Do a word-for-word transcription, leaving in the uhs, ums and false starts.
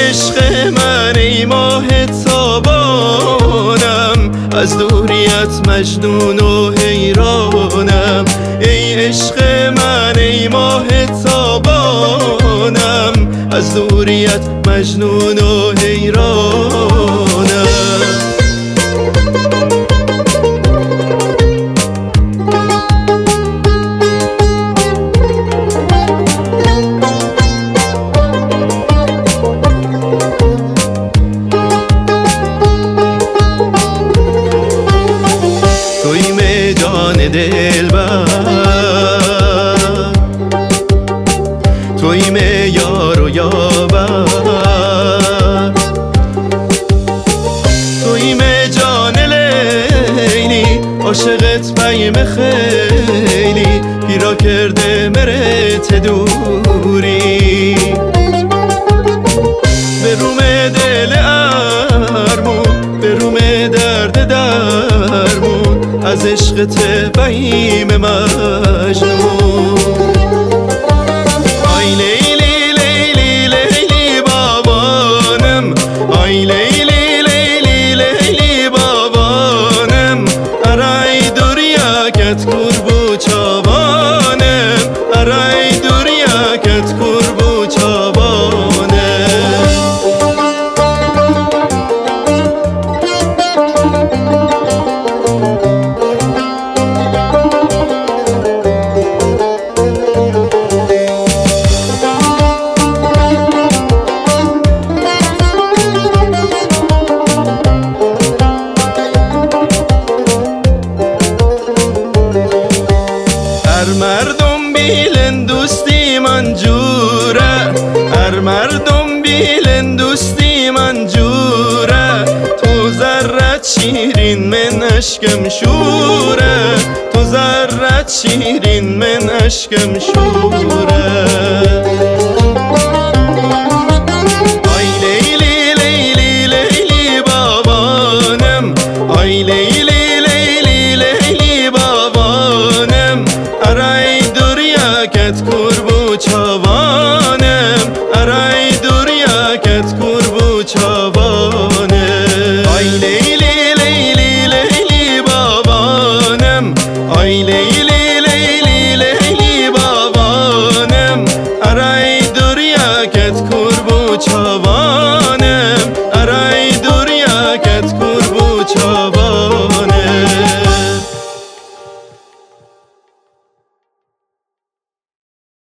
عشق من ای ماه تابانم، از دوریت مجنون و حیرانم. ای عشق من ای ماه تابانم، از دوریت مجنون و حیرانم. توی میدان دلبر، توی می یار و یاور، توی می جان لیلی، عاشقت پیم خیلی، پیرا کرده مرت دوری. به روم دل ارمون، به روم درد درمون، از عشقت بیم مجنون. آی لیلی لیلی لیلی بابانم، آی لیلی لیلی لیلی بابانم، ارای دوریاکت قربو چابانم، ارای دوریاکت قربو چابانم. هر مردم بیلن دوستی منجوره، هر مردم بیلن دوستی منجوره، تو ذرت شیرین من اشکم شوره، تو ذرت شیرین من اشکم شوره.